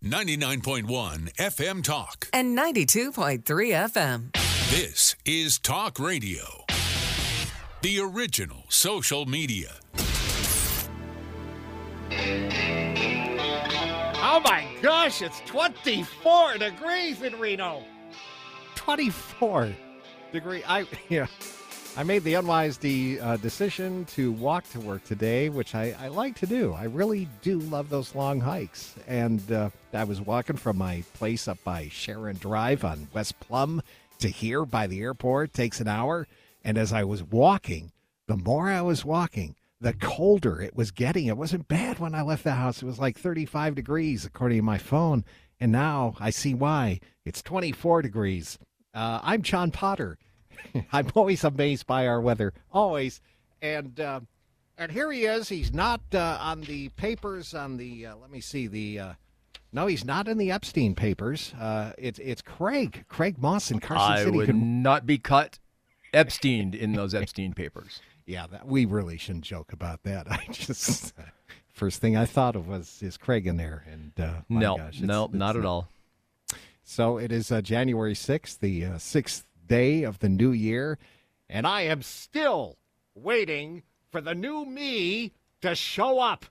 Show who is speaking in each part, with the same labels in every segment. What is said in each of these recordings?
Speaker 1: 99.1 FM Talk.
Speaker 2: And 92.3 FM.
Speaker 1: This is Talk Radio. The original social media.
Speaker 3: Oh my gosh, it's 24 degrees in Reno. 24 degree. I made the unwise decision to walk to work today, which I like to do. I really do love those long hikes. And I was walking from my place up by Sharon Drive on West Plum to here by the airport. Takes an hour. And as I was walking, the more I was walking, the colder it was getting. It wasn't bad when I left the house. It was like 35 degrees, according to my phone. And now I see why. It's 24 degrees. I'm John Potter. I'm always amazed by our weather, always. And here he is. He's not on the papers on the, let me see, no, he's not in the Epstein papers. It's Craig Moss in Carson City.
Speaker 4: I would not be caught Epsteined in those Epstein papers.
Speaker 3: Yeah, we really shouldn't joke about that. I just, first thing I thought of is Craig in there. And
Speaker 4: No,
Speaker 3: gosh,
Speaker 4: not at all.
Speaker 3: So it is January 6th, the 6th day of the new year, and I am still waiting for the new me to show up.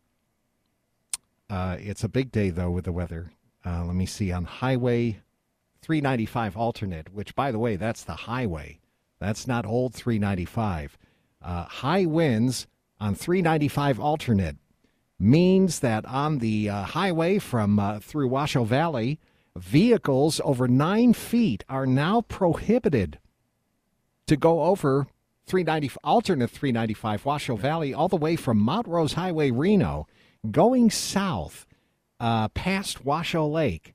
Speaker 3: It's a big day, though, with the weather. Let me see. On Highway 395 alternate, which, by the way, that's the highway. That's not old 395. High winds on 395 alternate means that on the highway from through Washoe Valley, vehicles over 9 feet are now prohibited to go over alternate 395 Washoe Valley all the way from Mount Rose Highway, Reno, going south past Washoe Lake.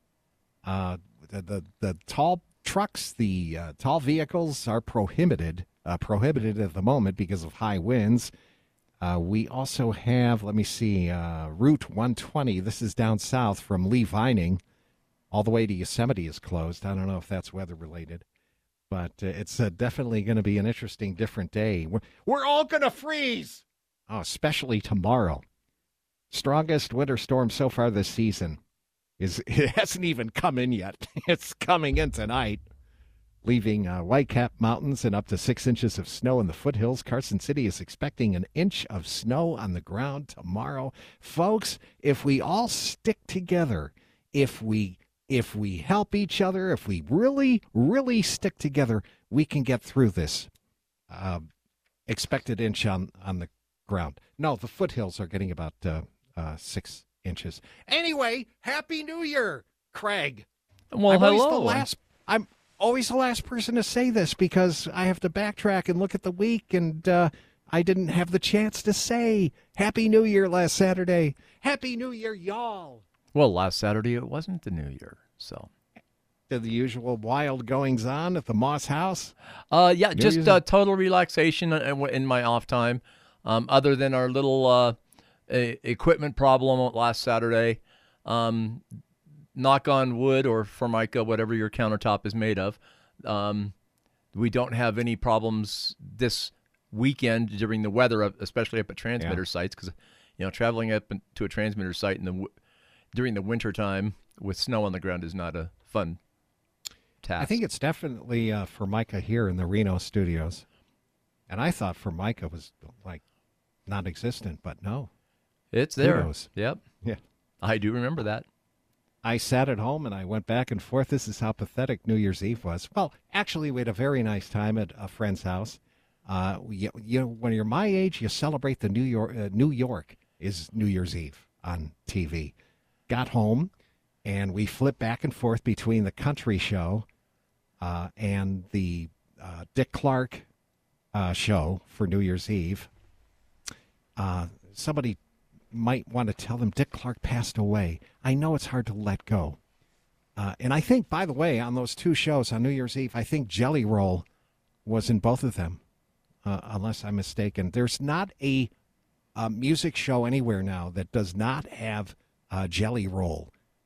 Speaker 3: The tall trucks, the tall vehicles are prohibited at the moment because of high winds. We also have, let me see, Route 120. This is down south from Lee Vining. All the way to Yosemite is closed. I don't know if that's weather-related. But it's definitely going to be an interesting, different day. We're all going to freeze! Oh, especially tomorrow. Strongest winter storm so far this season. It hasn't even come in yet. It's coming in tonight, leaving Whitecap Mountains and up to 6 inches of snow in the foothills. Carson City is expecting an inch of snow on the ground tomorrow. Folks, if we all stick together, if we help each other, if we really, really stick together, we can get through this. Expected inch on the ground. No, the foothills are getting about 6 inches. Anyway, Happy New Year, Craig.
Speaker 4: Well, hello.
Speaker 3: I'm always the last person to say this because I have to backtrack and look at the week, and I didn't have the chance to say Happy New Year last Saturday. Happy New Year, y'all.
Speaker 4: Well, last Saturday it wasn't the New Year, so.
Speaker 3: Did the usual wild goings on at the Moss house?
Speaker 4: Yeah, just total relaxation in my off time. Other than our little equipment problem last Saturday. Knock on wood or Formica, whatever your countertop is made of. We don't have any problems this weekend during the weather, especially up at transmitter sites, because traveling up to a transmitter site during the winter time with snow on the ground is not a fun task.
Speaker 3: I think it's definitely Formica here in the Reno studios. And I thought Formica was like non-existent, but no.
Speaker 4: It's there.
Speaker 3: Kudos.
Speaker 4: Yep.
Speaker 3: Yeah.
Speaker 4: I do remember that.
Speaker 3: I sat at home and I went back and forth. This is how pathetic New Year's Eve was. Well, actually, we had a very nice time at a friend's house. When you're my age, you celebrate the New York is New Year's Eve on TV. Got home, and we flipped back and forth between the country show and the Dick Clark show for New Year's Eve. Somebody might want to tell them Dick Clark passed away. I know it's hard to let go. And I think, by the way, on those two shows on New Year's Eve, I think Jelly Roll was in both of them, unless I'm mistaken. There's not a music show anywhere now that does not have Jelly Roll.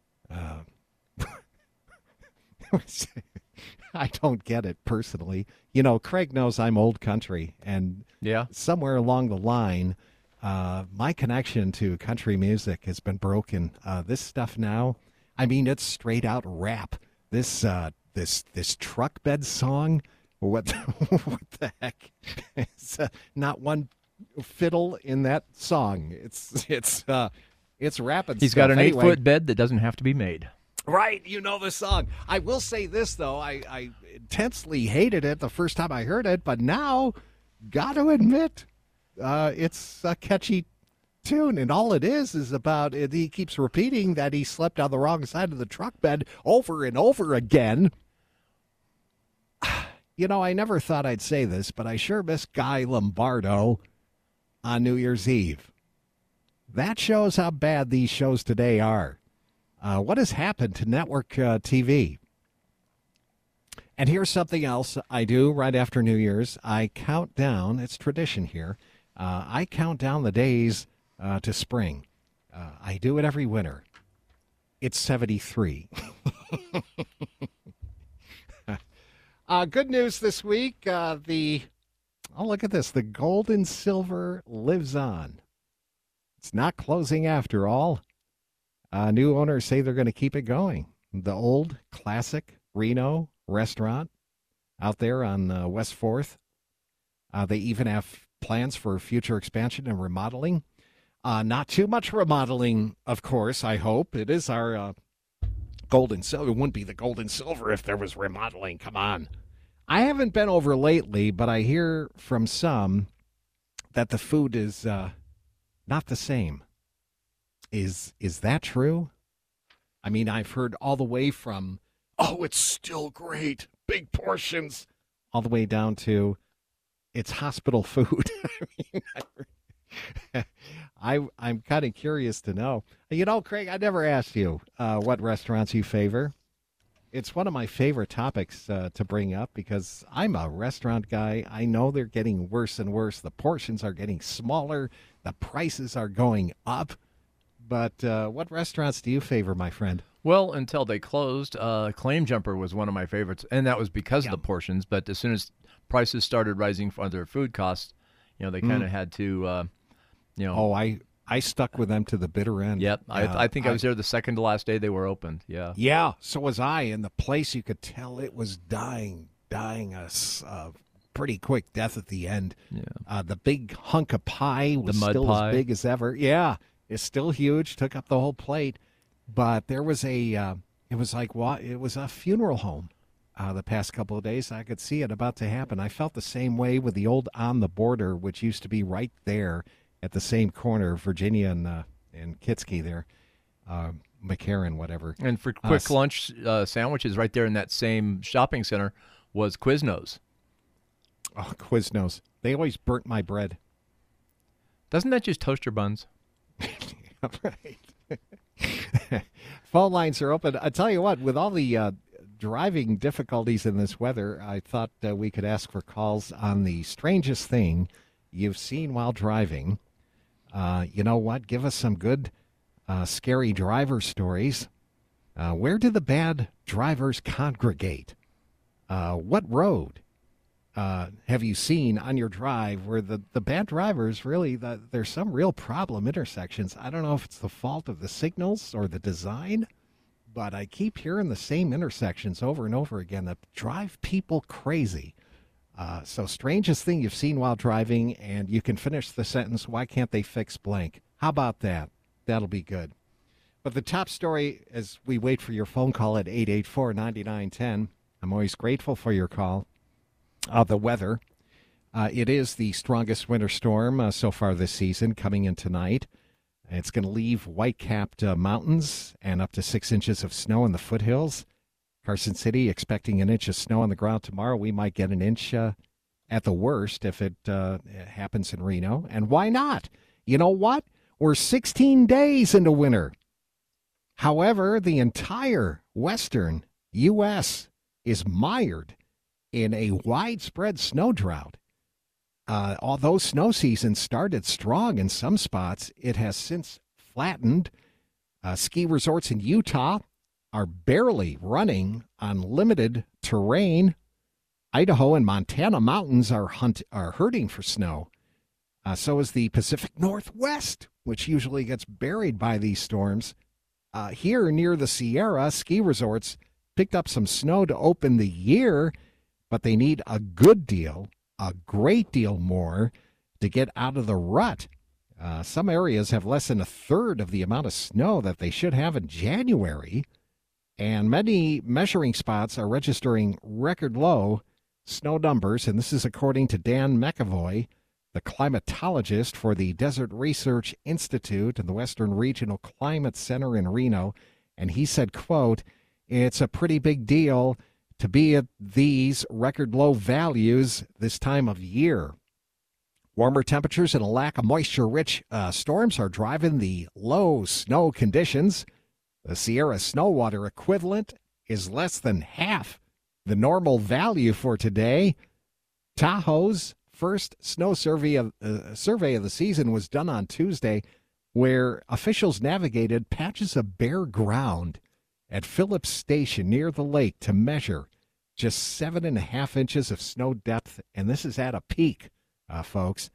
Speaker 3: I don't get it personally. Craig knows I'm old country, and somewhere along the line, my connection to country music has been broken. This stuff now, I mean, it's straight out rap. This truck bed song. What what the heck? It's not one fiddle in that song. It's rapping.
Speaker 4: He's got an 8-foot bed that doesn't have to be made.
Speaker 3: Right, you know the song. I will say this, though. I intensely hated it the first time I heard it, but now, got to admit, it's a catchy tune, and all it is about it. He keeps repeating that he slept on the wrong side of the truck bed over and over again. You know, I never thought I'd say this, but I sure miss Guy Lombardo on New Year's Eve. That shows how bad these shows today are. What has happened to network TV? And here's something else I do right after New Year's. I count down, it's tradition here, I count down the days to spring. I do it every winter. It's 73. Good news this week. Look at this. The gold and silver lives on. It's not closing after all. New owners say they're going to keep it going. The old classic Reno restaurant out there on West 4th. They even have plans for future expansion and remodeling. Not too much remodeling, of course, I hope. It is our gold and silver. It wouldn't be the gold and silver if there was remodeling. Come on. I haven't been over lately, but I hear from some that the food is not the same. Is that true? I mean, I've heard all the way from, oh, it's still great, big portions, all the way down to it's hospital food. I'm kind of curious to know. You know, Craig, I never asked you what restaurants you favor. It's one of my favorite topics to bring up because I'm a restaurant guy. I know they're getting worse and worse. The portions are getting smaller. The prices are going up. But what restaurants do you favor, my friend?
Speaker 4: Well, until they closed, Claim Jumper was one of my favorites, and that was because of the portions. But as soon as prices started rising for their food costs, they kind of had to,
Speaker 3: Oh, I stuck with them to the bitter end.
Speaker 4: Yep, I think I was there the second to last day they were opened. Yeah.
Speaker 3: Yeah, so was I. And the place, you could tell it was dying a pretty quick death at the end. Yeah. The big hunk of pie was still as big as ever. Yeah. It's still huge, took up the whole plate, but there was it was a funeral home the past couple of days. I could see it about to happen. I felt the same way with the old On the Border, which used to be right there at the same corner, Virginia and Kitsky there, McCarran, whatever.
Speaker 4: And for quick lunch sandwiches right there in that same shopping center was Quiznos.
Speaker 3: Oh, Quiznos. They always burnt my bread.
Speaker 4: Doesn't that just toast your buns?
Speaker 3: Right. Phone lines are open. I tell you what, with all the driving difficulties in this weather, I thought we could ask for calls on the strangest thing you've seen while driving. You know what? Give us some good, scary driver stories. Where do the bad drivers congregate? What road have you seen on your drive where the bad drivers really, there's some real problem intersections? I don't know if it's the fault of the signals or the design, but I keep hearing the same intersections over and over again that drive people crazy. So strangest thing you've seen while driving, and you can finish the sentence, why can't they fix blank? How about that? That'll be good. But the top story, as we wait for your phone call at 884-9910, I'm always grateful for your call. The weather. It is the strongest winter storm so far this season, coming in tonight. It's going to leave white-capped mountains and up to 6 inches of snow in the foothills. Carson City expecting an inch of snow on the ground tomorrow. We might get an inch at the worst if it happens in Reno. And why not? You know what? We're 16 days into winter. However, the entire western U.S. is mired in a widespread snow drought. Although snow season started strong in some spots, it has since flattened. Ski resorts in Utah are barely running on limited terrain. Idaho and Montana mountains are hurting for snow. So is the Pacific Northwest, which usually gets buried by these storms. here near the Sierra, ski resorts picked up some snow to open the year, but they need a good deal, a great deal more to get out of the rut. Some areas have less than a third of the amount of snow that they should have in January, and many measuring spots are registering record low snow numbers, and this is according to Dan McAvoy, the climatologist for the Desert Research Institute and the Western Regional Climate Center in Reno, and he said, quote, "It's a pretty big deal to be at these record low values this time of year. Warmer temperatures and a lack of moisture-rich storms are driving the low snow conditions. The Sierra snow water equivalent is less than half the normal value for today. Tahoe's first snow survey of the season was done on Tuesday, where officials navigated patches of bare ground at Phillips Station near the lake to measure just 7.5 inches of snow depth, and this is at a peak, folks.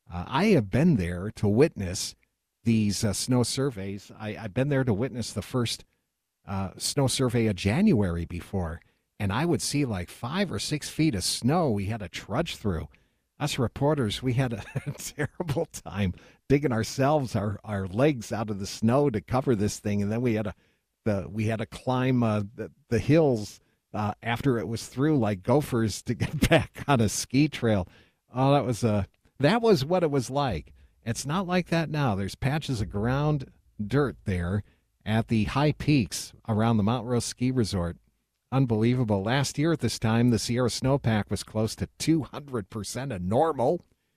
Speaker 3: I have been there to witness these snow surveys. I've been there to witness the first snow survey of January before, and I would see like 5 or 6 feet of snow we had to trudge through. Us reporters, we had a terrible time digging ourselves, our legs out of the snow to cover this thing, and then we had to climb the hills after it was through like gophers to get back on a ski trail. Oh, that was what it was like. It's not like that now. There's patches of ground dirt there at the high peaks around the Mount Rose Ski Resort. Unbelievable. Last year at this time, the Sierra snowpack was close to 200% of normal.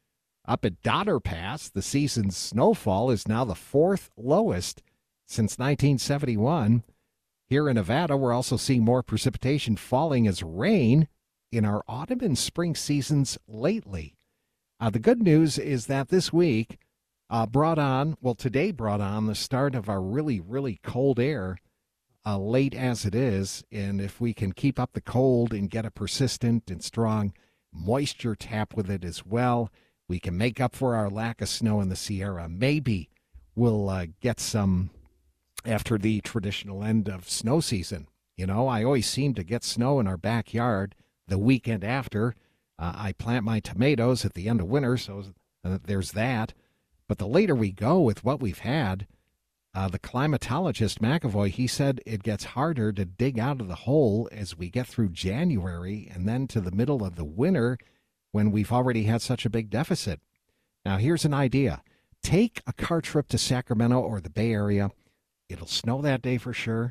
Speaker 3: Up at Donner Pass, the season's snowfall is now the 4th lowest since 1971. Here in Nevada, we're also seeing more precipitation falling as rain in our autumn and spring seasons lately. The good news is that this week today brought on the start of our really, really cold air, late as it is. And if we can keep up the cold and get a persistent and strong moisture tap with it as well, we can make up for our lack of snow in the Sierra. Maybe we'll get some after the traditional end of snow season. You know, I always seem to get snow in our backyard the weekend after. I plant my tomatoes at the end of winter, so there's that. But the later we go with what we've had, the climatologist McAvoy, he said it gets harder to dig out of the hole as we get through January and then to the middle of the winter when we've already had such a big deficit. Now, here's an idea. Take a car trip to Sacramento or the Bay Area. It'll snow that day for sure.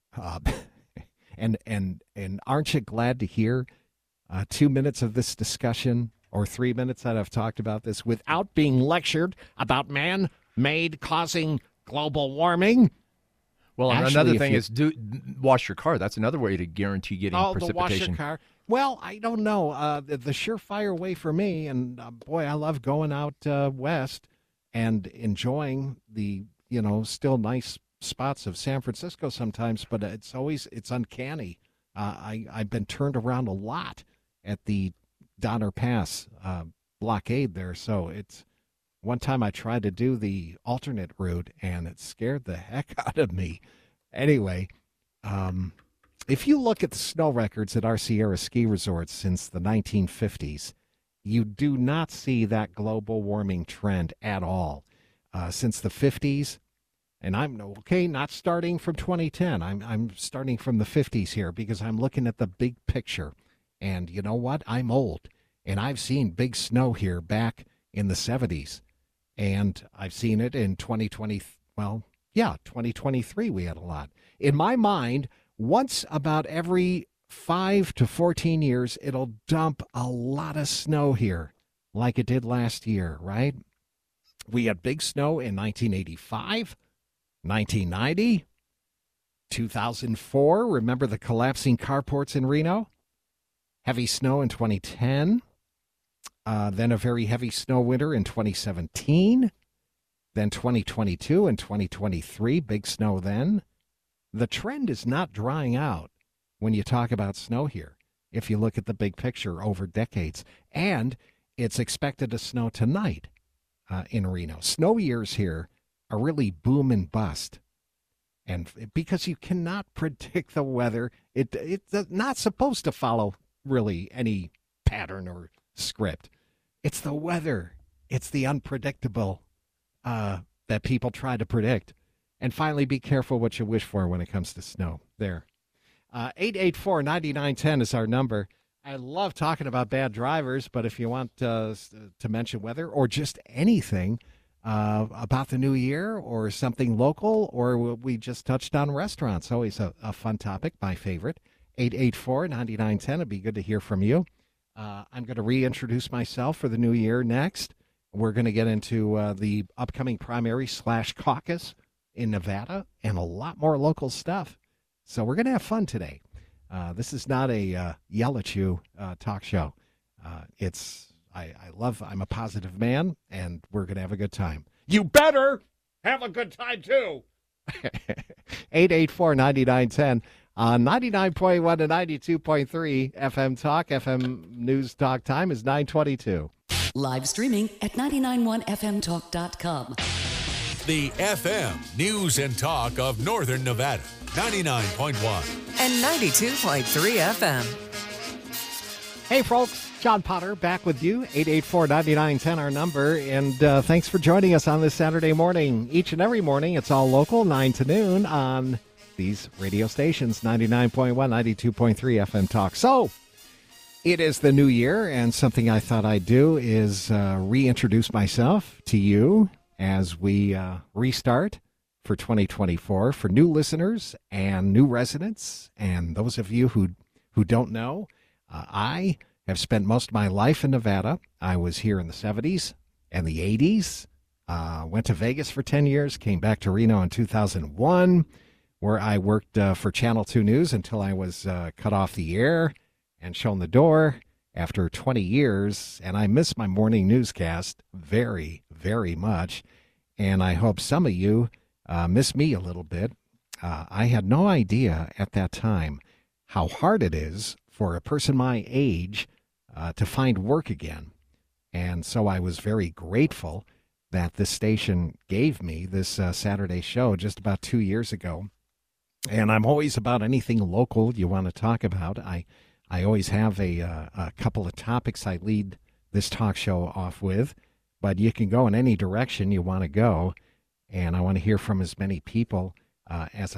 Speaker 3: And aren't you glad to hear 2 minutes of this discussion or 3 minutes that I've talked about this without being lectured about man-made causing global warming?
Speaker 4: Well, actually, another thing is wash your car. That's another way to guarantee getting precipitation.
Speaker 3: Wash your car. Well, I don't know. The surefire way for me, and boy, I love going out west and enjoying the, still nice spots of San Francisco sometimes, but it's uncanny. I've been turned around a lot at the Donner Pass blockade there, so it's one time I tried to do the alternate route and it scared the heck out of me. Anyway, if you look at the snow records at our Sierra ski resorts since the 1950s, you do not see that global warming trend at all. Since the 50s, and I'm not starting from 2010. I'm starting from the 50s here because I'm looking at the big picture. And you know what? I'm old, and I've seen big snow here back in the 70s, and I've seen it in 2020. Well, yeah, 2023 we had a lot. In my mind, once about every 5 to 14 years, it'll dump a lot of snow here, like it did last year, right? We had big snow in 1985. 1990, 2004, remember the collapsing carports in Reno? Heavy snow in 2010, then a very heavy snow winter in 2017, then 2022 and 2023, big snow then. The trend is not drying out when you talk about snow here, if you look at the big picture over decades. And it's expected to snow tonight in Reno. Snow years here are really boom and bust. And because you cannot predict the weather, it's not supposed to follow really any pattern or script. It's the weather. It's the unpredictable that people try to predict. And finally, be careful what you wish for when it comes to snow. There. 884-9910 is our number. I love talking about bad drivers, but if you want to mention weather or just anything about the new year or something local, or we just touched on restaurants, always a fun topic, my favorite. 884-9910. It'd be good to hear from you. I'm going to reintroduce myself for the new year next. We're going to get into the upcoming primary / caucus in Nevada and a lot more local stuff. So we're going to have fun today. This is not a yell at you talk show. I'm a positive man, and we're going to have a good time. You better have a good time, too. 884-9910 on 99.1 to 92.3 FM Talk. FM News Talk time is 9:22.
Speaker 2: Live streaming at 991fmtalk.com.
Speaker 1: The FM News and Talk of Northern Nevada. 99.1
Speaker 2: And 92.3 FM.
Speaker 3: Hey, folks. John Potter back with you. 884-9910 our number. And thanks for joining us on this Saturday morning. Each and every morning, it's all local, 9 to noon on these radio stations, 99.1, 92.3 FM Talk. So, it is the new year, and something I thought I'd do is reintroduce myself to you as we restart for 2024 for new listeners and new residents. And those of you who don't know, I have spent most of my life in Nevada. I was here in the 70s and the 80s. Went to Vegas for 10 years, came back to Reno in 2001, where I worked for Channel 2 News until I was cut off the air and shown the door after 20 years. And I miss my morning newscast very, very much. And I hope some of you miss me a little bit. I had no idea at that time how hard it is for a person my age to find work again. And so I was very grateful that this station gave me this Saturday show just about 2 years ago. And I'm always about anything local you want to talk about. I always have a couple of topics I lead this talk show off with, but you can go in any direction you want to go. And I want to hear from as many people as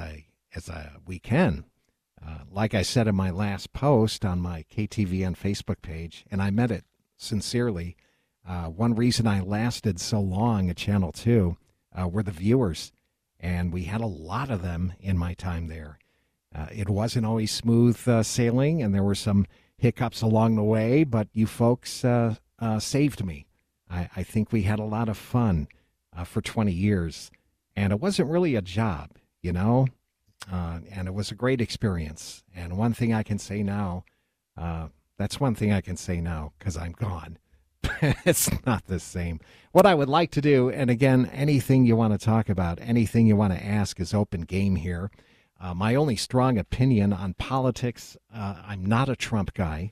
Speaker 3: we can. Like I said in my last post on my KTVN Facebook page, and I meant it sincerely, one reason I lasted so long at Channel 2 were the viewers, and we had a lot of them in my time there. It wasn't always smooth sailing, and there were some hiccups along the way, but you folks saved me. I think we had a lot of fun for 20 years, and it wasn't really a job, you know, and it was a great experience. And one thing I can say now, that's one thing I can say now because I'm gone. It's not the same. What I would like to do, and again, anything you want to talk about, anything you want to ask is open game here. My only strong opinion on politics, I'm not a Trump guy.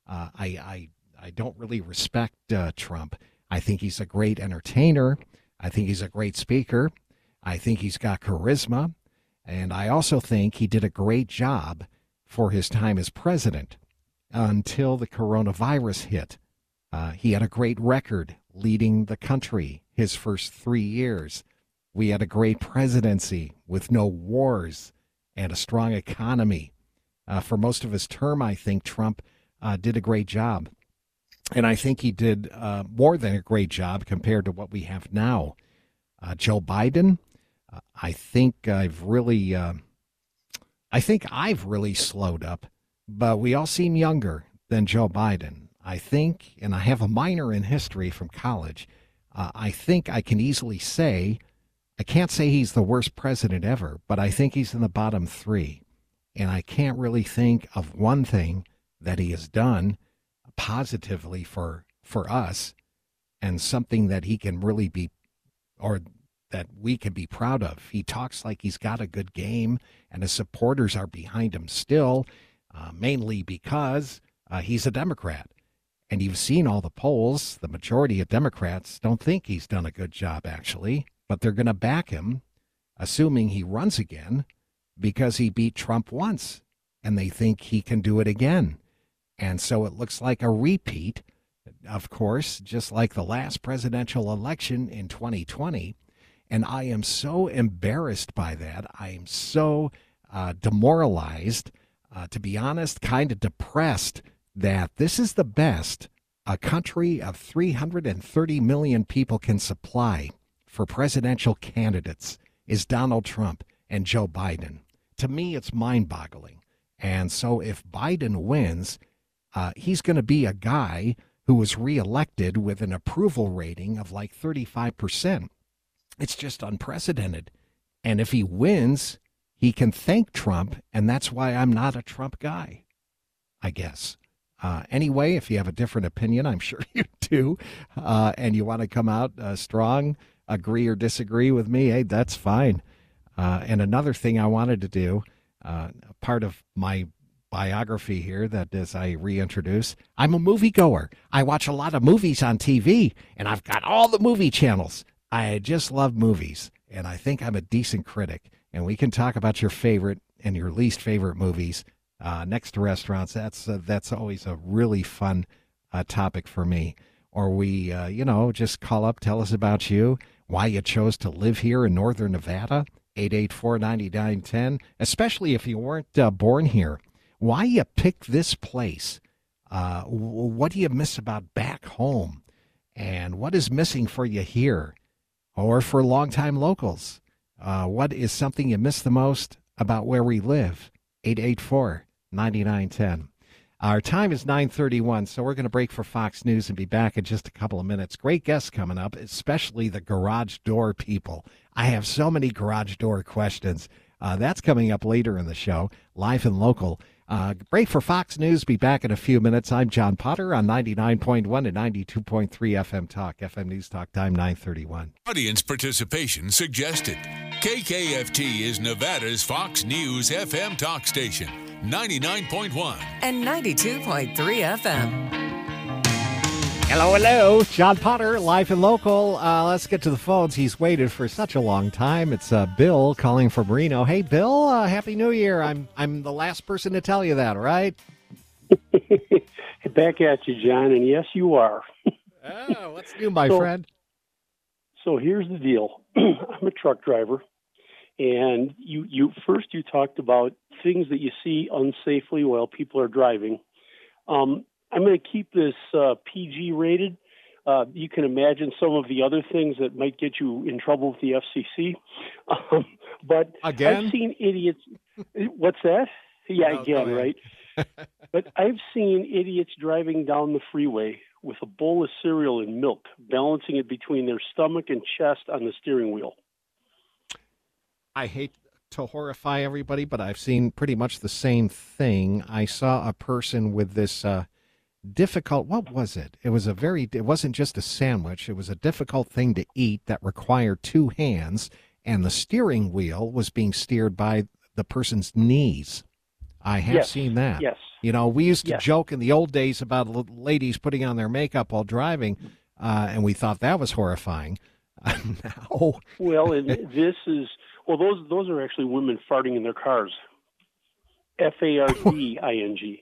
Speaker 3: I don't really respect Trump. I think he's a great entertainer. I think he's a great speaker. I think he's got charisma. And I also think he did a great job for his time as president until the coronavirus hit. He had a great record leading the country his first 3 years. We had a great presidency with no wars and a strong economy. For most of his term, I think Trump did a great job. And I think he did more than a great job compared to what we have now. Joe Biden, I think I've really slowed up, but we all seem younger than Joe Biden. I think, and I have a minor in history from college, I think I can easily say, I can't say he's the worst president ever, but I think he's in the bottom three. And I can't really think of one thing that he has done positively for us and something that he can really be, or that we can be proud of. He talks like he's got a good game, and his supporters are behind him still, mainly because he's a Democrat. And you've seen all the polls. The majority of Democrats don't think he's done a good job, actually, but they're going to back him assuming he runs again, because he beat Trump once, and they think he can do it again. And so it looks like a repeat, of course, just like the last presidential election in 2020. And I am so embarrassed by that. I am so demoralized, to be honest, kind of depressed that this is the best a country of 330 million people can supply for presidential candidates is Donald Trump and Joe Biden. To me, it's mind-boggling. And so if Biden wins, he's going to be a guy who was reelected with an approval rating of like 35%. It's just unprecedented. And if he wins, he can thank Trump, and that's why I'm not a Trump guy, I guess. Anyway, if you have a different opinion, I'm sure you do, and you want to come out strong, agree or disagree with me, hey, that's fine. And another thing I wanted to do, part of my biography here that as I reintroduce, I'm a moviegoer. I watch a lot of movies on TV, and I've got all the movie channels. I just love movies, and I think I'm a decent critic. And we can talk about your favorite and your least favorite movies next to restaurants. That's always a really fun topic for me. Or we, just call up, tell us about you, why you chose to live here in Northern Nevada, 884-9910, especially if you weren't born here. Why you picked this place? What do you miss about back home? And what is missing for you here? Or for longtime locals? What is something you miss the most about where we live? 884-9910. Our time is 9:31, so we're going to break for Fox News and be back in just a couple of minutes. Great guests coming up, especially the garage door people. I have so many garage door questions. That's coming up later in the show, live and local. Break for Fox News. Be back in a few minutes. I'm John Potter on 99.1 and 92.3 FM Talk. FM News Talk time 9:31.
Speaker 1: Audience participation suggested. KKFT is Nevada's Fox News FM talk station, 99.1
Speaker 2: and 92.3 FM.
Speaker 3: Hello. John Potter, live and local. Let's get to the phones. He's waited for such a long time. It's Bill calling from Reno. Hey, Bill, Happy New Year. I'm the last person to tell you that, right?
Speaker 5: Back at you, John, and yes, you are.
Speaker 3: What's new, my friend?
Speaker 5: So here's the deal. I'm a truck driver, and you talked about things that you see unsafely while people are driving. I'm going to keep this PG rated. You can imagine some of the other things that might get you in trouble with the FCC. But
Speaker 3: again?
Speaker 5: I've seen idiots. What's that? Yeah, again, right? But I've seen idiots driving down the freeway with a bowl of cereal and milk, balancing it between their stomach and chest on the steering wheel.
Speaker 3: I hate to horrify everybody, but I've seen pretty much the same thing. I saw a person with this difficult, what was it? It wasn't just a sandwich. It was a difficult thing to eat that required two hands, and the steering wheel was being steered by the person's knees. I have seen that.
Speaker 5: Yes.
Speaker 3: We used to joke in the old days about ladies putting on their makeup while driving, and we thought that was horrifying. Now.
Speaker 5: Well, and this is, those are actually women farting in their cars. FARDING.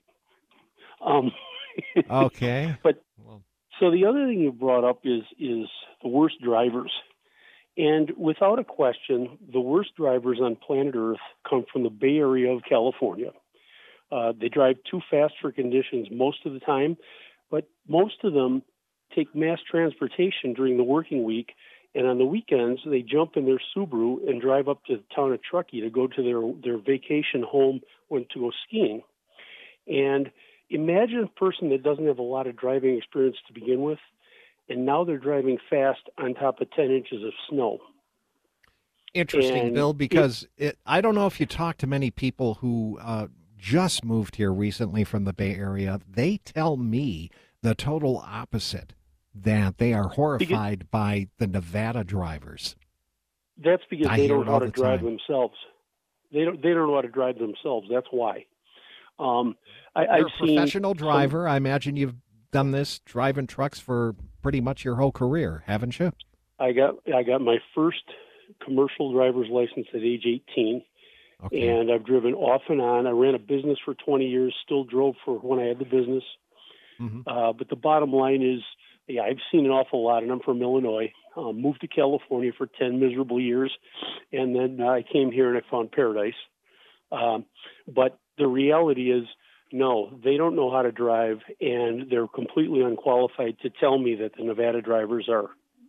Speaker 3: Okay.
Speaker 5: But so the other thing you brought up is the worst drivers. And without a question, the worst drivers on planet Earth come from the Bay Area of California. They drive too fast for conditions most of the time, but most of them take mass transportation during the working week, and on the weekends they jump in their Subaru and drive up to the town of Truckee to go to their vacation home to go skiing. And imagine a person that doesn't have a lot of driving experience to begin with, and now they're driving fast on top of 10 inches of snow.
Speaker 3: Interesting, Bill, because I don't know if you talk to many people who just moved here recently from the Bay Area. They tell me the total opposite, that they are horrified by the Nevada drivers.
Speaker 5: That's because they don't know how to drive themselves. They don't know how to drive themselves. That's why.
Speaker 3: You're a professional driver. I imagine you've done this, driving trucks for pretty much your whole career, haven't you?
Speaker 5: I got my first commercial driver's license at age 18.
Speaker 3: Okay.
Speaker 5: And I've driven off and on. I ran a business for 20 years, still drove for when I had the business. But the bottom line is, yeah, I've seen an awful lot, and I'm from Illinois. Moved to California for 10 miserable years, and then I came here and I found paradise. But the reality is, no, they don't know how to drive, and they're completely unqualified to tell me that the Nevada drivers are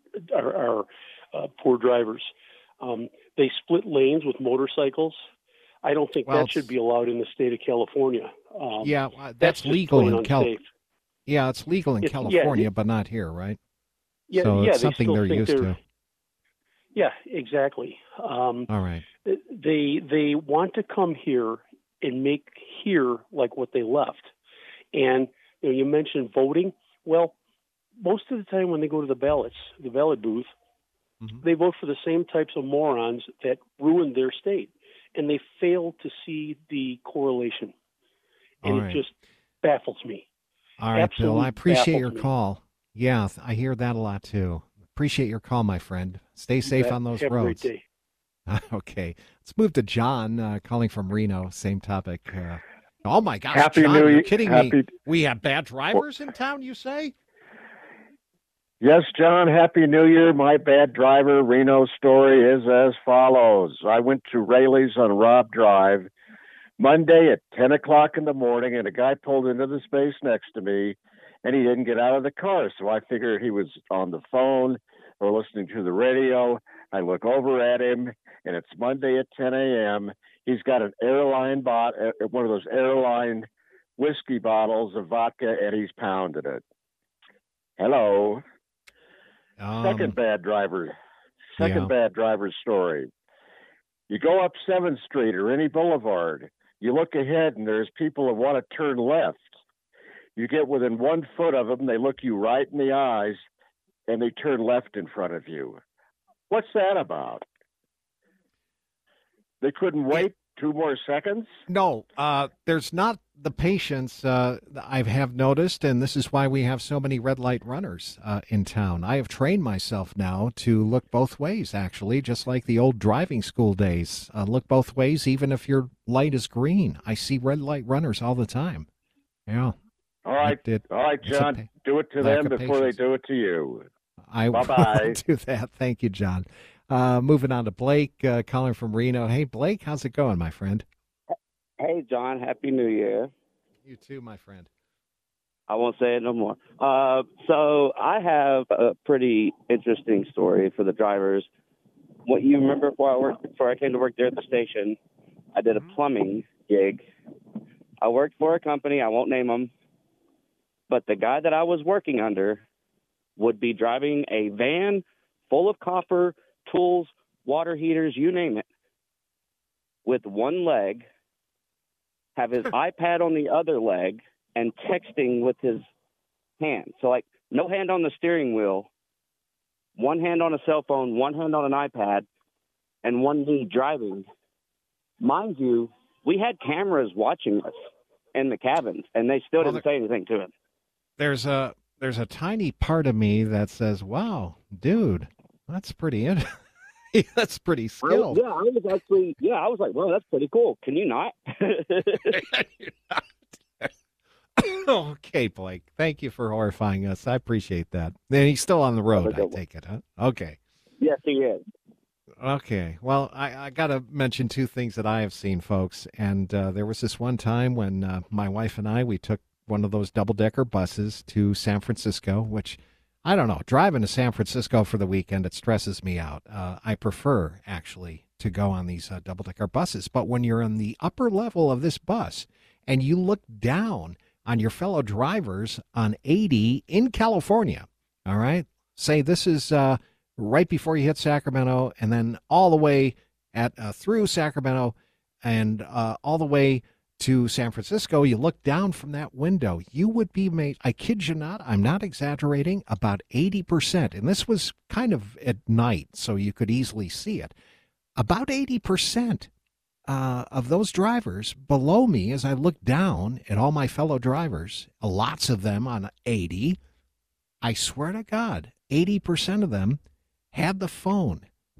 Speaker 5: poor drivers. They split lanes with motorcycles. I don't think that should be allowed in the state of California.
Speaker 3: That's legal in
Speaker 5: California.
Speaker 3: Yeah, it's legal in California, but not here, right?
Speaker 5: Yeah,
Speaker 3: so it's
Speaker 5: they
Speaker 3: something
Speaker 5: still
Speaker 3: they're
Speaker 5: think
Speaker 3: used to.
Speaker 5: Yeah, exactly.
Speaker 3: All right.
Speaker 5: They want to come here and make here like what they left. And you mentioned voting. Well, most of the time when they go to the ballot booth, they vote for the same types of morons that ruined their state, and they fail to see the correlation. And it just baffles me.
Speaker 3: All right,
Speaker 5: Absolutely
Speaker 3: Bill, I appreciate your
Speaker 5: baffles me.
Speaker 3: call. Yeah, I hear that a lot too. Appreciate your call, my friend. Stay safe on those
Speaker 5: Have a
Speaker 3: roads.
Speaker 5: great day.
Speaker 3: Okay, let's move to John, calling from Reno. Same topic. Oh my gosh,
Speaker 6: Happy
Speaker 3: John,
Speaker 6: New
Speaker 3: you're
Speaker 6: Year.
Speaker 3: kidding me? We have bad drivers in town, you say?
Speaker 6: Yes, John, Happy New Year. My bad driver Reno story is as follows. I went to Rayleigh's on Robb Drive Monday at 10 o'clock in the morning, and a guy pulled into the space next to me, and he didn't get out of the car. So I figured he was on the phone or listening to the radio. I look over at him, and it's Monday at 10 a.m. He's got an one of those airline whiskey bottles of vodka, and he's pounded it. Hello. Second bad driver story. You go up 7th Street or any boulevard. You look ahead, and there's people that want to turn left. You get within 1 foot of them, they look you right in the eyes, and they turn left in front of you. What's that about? They couldn't wait 2 more seconds?
Speaker 3: No, there's not the patience I have noticed, and this is why we have so many red light runners in town. I have trained myself now to look both ways, actually, just like the old driving school days. Look both ways, even if your light is green. I see red light runners all the time. Yeah.
Speaker 6: All right, John, do it to them before they do it to you.
Speaker 3: I will do that. Thank you, John. Moving on to Blake, calling from Reno. Hey, Blake, how's it going, my friend?
Speaker 7: Hey, John, Happy New Year.
Speaker 3: You too, my friend.
Speaker 7: I won't say it no more. So I have a pretty interesting story for the drivers. What you remember before I came to work there at the station, I did a plumbing gig. I worked for a company, I won't name them, but the guy that I was working under would be driving a van full of copper, tools, water heaters, you name it, with one leg, have his iPad on the other leg, and texting with his hand. So, like, no hand on the steering wheel, one hand on a cell phone, one hand on an iPad, and one knee driving. Mind you, we had cameras watching us in the cabins, and they still didn't say anything to him.
Speaker 3: There's a tiny part of me that says, wow, dude, that's pretty that's pretty skilled.
Speaker 7: I was like, well, that's pretty cool. Can you not?
Speaker 3: Okay, Blake. Thank you for horrifying us. I appreciate that. And he's still on the road, I take it, huh? Okay.
Speaker 7: Yes, he is.
Speaker 3: Okay. Well, I got to mention 2 things that I have seen, folks. And there was this one time when my wife and we took one of those double-decker buses to San Francisco, which, I don't know, driving to San Francisco for the weekend, it stresses me out. I prefer, actually, to go on these double-decker buses. But when you're in the upper level of this bus and you look down on your fellow drivers on 80 in California, all right, say this is right before you hit Sacramento, and then all the way through Sacramento and all the way to San Francisco, you look down from that window, you would be made, I kid you not, I'm not exaggerating, about 80%. And this was kind of at night, so you could easily see it. About 80% of those drivers below me, as I look down at all my fellow drivers, lots of them on 80, I swear to God, 80% of them had the phone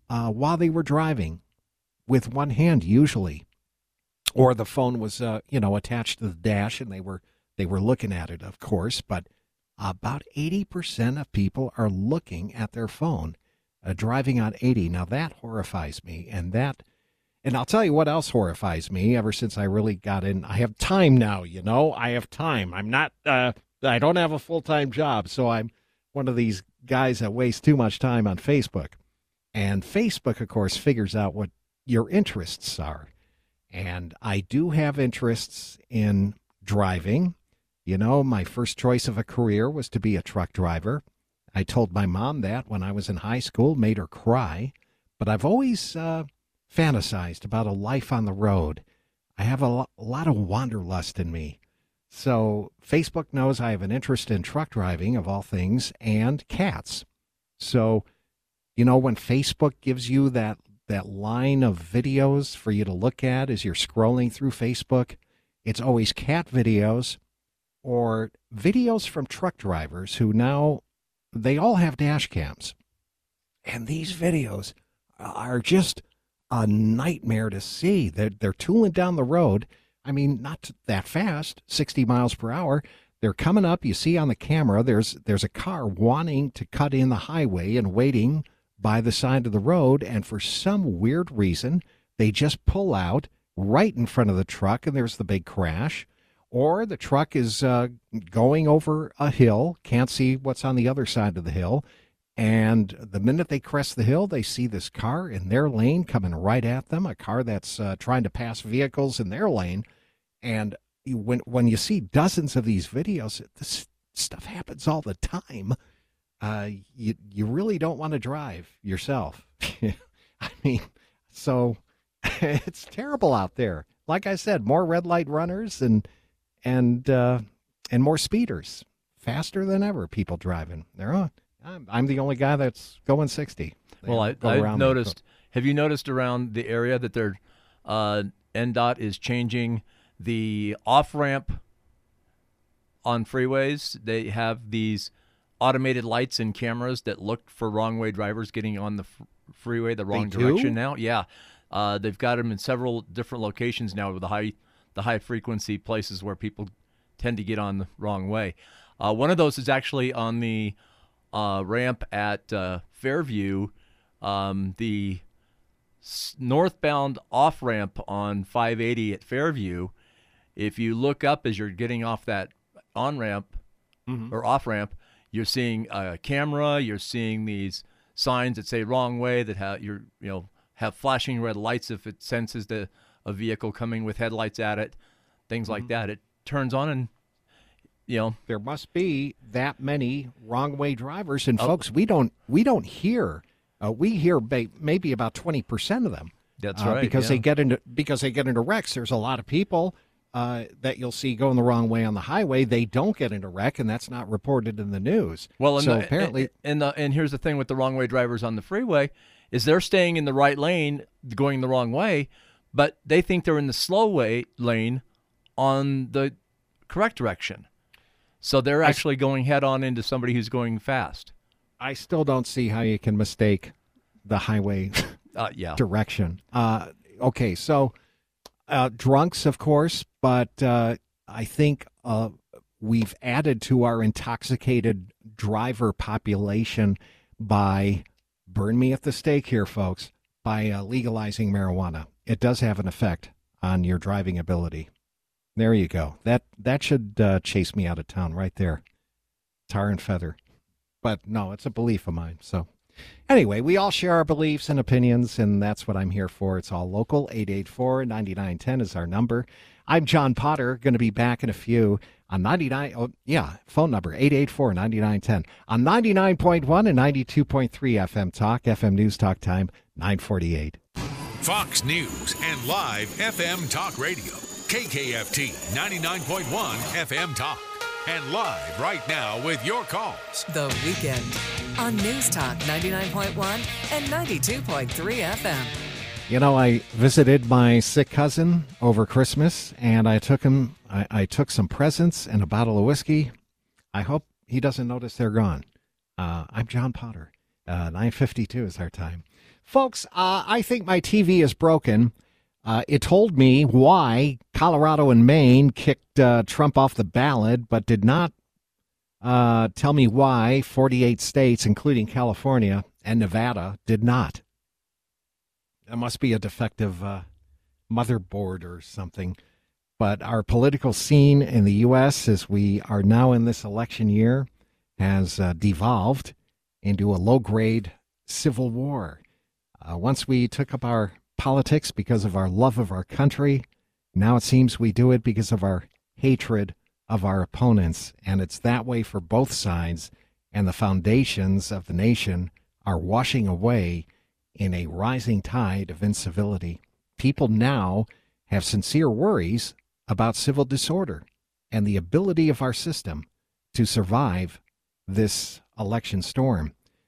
Speaker 3: while they were driving with one hand usually, or the phone was attached to the dash and they were looking at it, of course. But about 80% of people are looking at their phone driving on 80. Now that horrifies me, and I'll tell you what else horrifies me. Ever since I really got in, I have time now. I have time. I'm not. I don't have a full-time job, so I'm one of these guys that wastes too much time on Facebook. And Facebook, of course, figures out what your interests are. And I do have interests in driving. My first choice of a career was to be a truck driver. I told my mom that when I was in high school, made her cry. But I've always fantasized about a life on the road. I have a lot of wanderlust in me. So Facebook knows I have an interest in truck driving, of all things, and cats. So, when Facebook gives you that line of videos for you to look at as you're scrolling through Facebook, it's always cat videos or videos from truck drivers who now, they all have dash cams. And these videos are just a nightmare to see. They're tooling down the road. I mean, not that fast, 60 miles per hour. They're coming up. You see on the camera, there's a car wanting to cut in the highway and waiting by the side of the road. And for some weird reason, they just pull out right in front of the truck, and there's the big crash. Or the truck is going over a hill, can't see what's on the other side of the hill. And the minute they crest the hill, they see this car in their lane coming right at them, a car that's trying to pass vehicles in their lane. And when you see dozens of these videos, this stuff happens all the time. You really don't want to drive yourself. I mean, so it's terrible out there. Like I said, more red light runners and more speeders, faster than ever. People driving. They're on. I'm the only guy that's going 60.
Speaker 4: Well, I've noticed. Have you noticed around the area that they're NDOT is changing the off-ramp on freeways? They have these automated lights and cameras that look for wrong-way drivers getting on the freeway the wrong direction now. Yeah, they've got them in several different locations now with the high-frequency places where people tend to get on the wrong way. One of those is actually on the ramp at Fairview, the northbound off-ramp on 580 at Fairview. If you look up as you're getting off that on-ramp or off-ramp, you're seeing a camera, you're seeing these signs that say wrong way that have flashing red lights if it senses a vehicle coming with headlights at it, things like that. It turns on and
Speaker 3: there must be that many wrong way drivers, and folks, we don't hear. We hear maybe about 20% of them.
Speaker 4: That's right,
Speaker 3: because they get into wrecks. There's a lot of people that you'll see going the wrong way on the highway. They don't get into wreck, and that's not reported in the news.
Speaker 4: Well,
Speaker 3: apparently,
Speaker 4: and here's the thing with the wrong way drivers on the freeway is they're staying in the right lane, going the wrong way, but they think they're in the slow way lane on the correct direction. So they're actually going head on into somebody who's going fast.
Speaker 3: I still don't see how you can mistake the highway direction. Okay, so drunks, of course, but I think we've added to our intoxicated driver population by, burn me at the stake here, folks, by legalizing marijuana. It does have an effect on your driving ability. There you go. That should chase me out of town right there. Tar and feather. But no, it's a belief of mine. So anyway, we all share our beliefs and opinions, and that's what I'm here for. It's all local. 884-9910 is our number. I'm John Potter, going to be back in a few on 99. Oh, yeah, phone number 884-9910 on 99.1 and 92.3 FM Talk, FM News Talk Time, 9:48.
Speaker 1: Fox News and live FM Talk Radio. KKFT 99.1 FM Talk. And live right now with your calls.
Speaker 2: The Weekend on News Talk 99.1 and 92.3 FM.
Speaker 3: I visited my sick cousin over Christmas, and I took him. I took some presents and a bottle of whiskey. I hope he doesn't notice they're gone. I'm John Potter. 9:52 is our time. Folks, I think my TV is broken. It told me why Colorado and Maine kicked Trump off the ballot, but did not tell me why 48 states, including California and Nevada, did not. That must be a defective motherboard or something. But our political scene in the U.S., as we are now in this election year, has devolved into a low-grade civil war. Once we took up our politics because of our love of our country, now it seems we do it because of our hatred of our opponents. And it's that way for both sides, and the foundations of the nation are washing away in a rising tide of incivility. People now have sincere worries about civil disorder and the ability of our system to survive this election storm.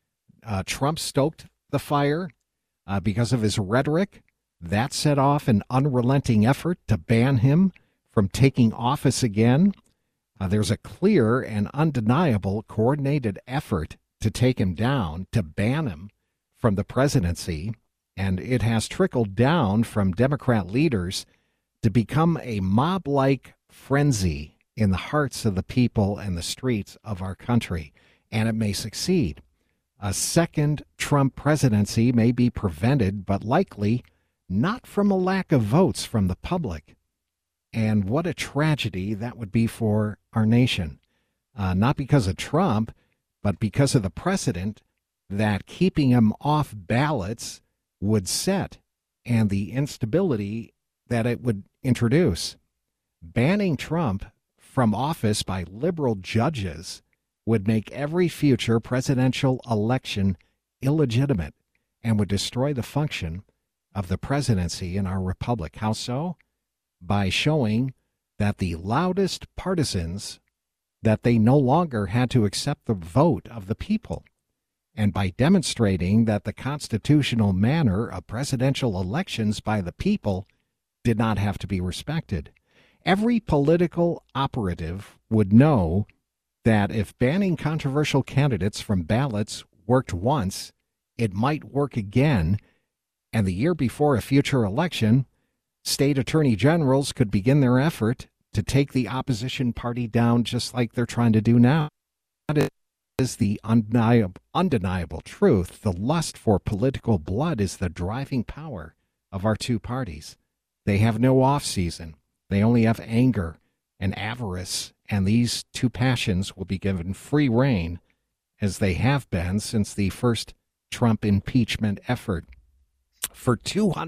Speaker 3: Trump stoked the fire because of his rhetoric. That set off an unrelenting effort to ban him from taking office again. There's a clear and undeniable coordinated effort to take him down, to ban him from the presidency, and it has trickled down from Democrat leaders to become a mob-like frenzy in the hearts of the people and the streets of our country, and it may succeed. A second Trump presidency may be prevented, but likely not from a lack of votes from the public. And what a tragedy that would be for our nation. Not because of Trump, but because of the precedent that keeping him off ballots would set and the instability that it would introduce. Banning Trump from office by liberal judges would make every future presidential election illegitimate and would destroy the function of the presidency in our republic. How so? By showing that the loudest partisans, that they no longer had to accept the vote of the people, and by demonstrating that the constitutional manner of presidential elections by the people did not have to be respected. Every political operative would know that if banning controversial candidates from ballots worked once, it might work again, and the year before a future election, state attorney generals could begin their effort to take the opposition party down just like they're trying to do now. That is the undeniable truth. The lust for political blood is the driving power of our two parties. They have no off-season. They only have anger and avarice, and these two passions will be given free rein, as they have been since the first Trump impeachment effort. For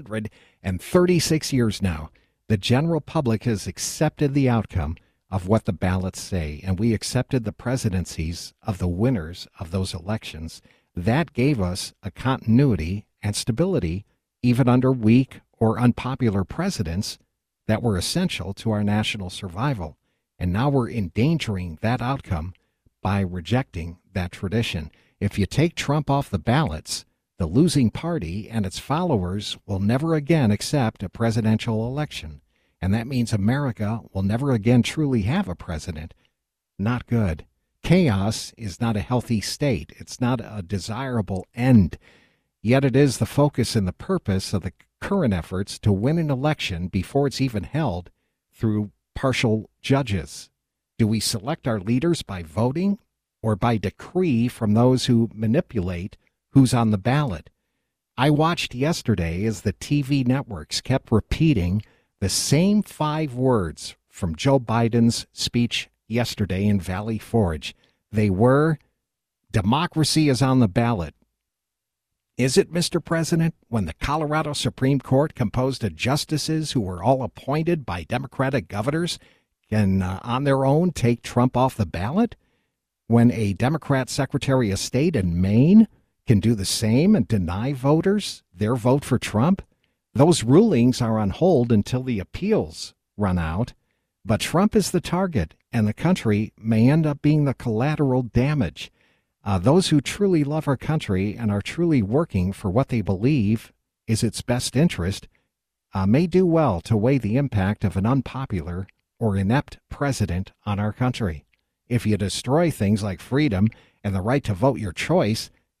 Speaker 3: 236 years now, the general public has accepted the outcome of what the ballots say, and we accepted the presidencies of the winners of those elections. That gave us a continuity and stability, even under weak or unpopular presidents that were essential to our national survival. And now we're endangering that outcome by rejecting that tradition. If you take Trump off the ballots, the losing party and its followers will never again accept a presidential election. And that means America will never again truly have a president. Not good. Chaos is not a healthy state. It's not a desirable end. Yet it is the focus and the purpose of the current efforts to win an election before it's even held through partial judges. Do we select our leaders by voting or by decree from those who manipulate who's on the ballot? I watched yesterday as the TV networks kept repeating the same 5 words from Joe Biden's speech yesterday in Valley Forge. They were, democracy is on the ballot. Is it, Mr. President, when the Colorado Supreme Court, composed of justices who were all appointed by Democratic governors, can on their own take Trump off the ballot? When a Democrat Secretary of State in Maine can do the same and deny voters their vote for Trump? Those rulings are on hold until the appeals run out. But Trump is the target, and the country may end up being the collateral damage. Those who truly love our country and are truly working for what they believe is its best interest may do well to weigh the impact of an unpopular or inept president on our country. If you destroy things like freedom and the right to vote your choice,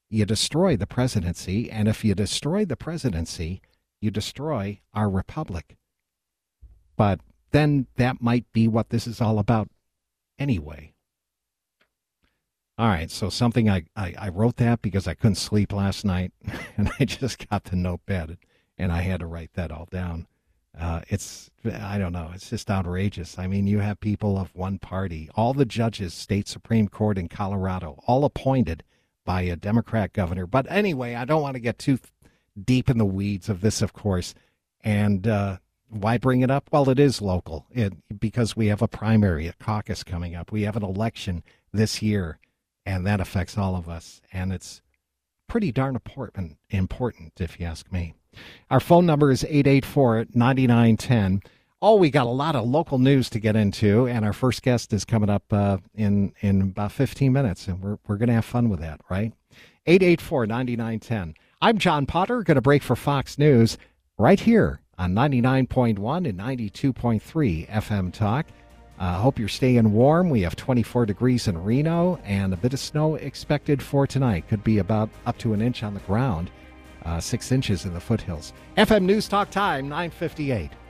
Speaker 3: you destroy the presidency. And if you destroy the presidency, you destroy our republic. But then that might be what this is all about anyway. All right, so something I wrote that because I couldn't sleep last night, and I just got the notepad, and I had to write that all down. I don't know, it's just outrageous. I mean, you have people of one party, all the judges, state Supreme Court in Colorado, all appointed by a Democrat governor. But anyway, I don't want to get too deep in the weeds of this, of course. And why bring it up? Well, it is local because we have a primary, a caucus coming up. We have an election this year, and that affects all of us. And it's pretty darn important, if you ask me. Our phone number is 884-9910. Oh, we got a lot of local news to get into, and our first guest is coming up in about 15 minutes, and we're going to have fun with that, right? 884-9910. I'm John Potter, going to break for Fox News right here on 99.1 and 92.3 FM Talk. Hope you're staying warm. We have 24 degrees in Reno, and a bit of snow expected for tonight. Could be about up to an inch on the ground, 6 inches in the foothills. FM News Talk time, 9:58.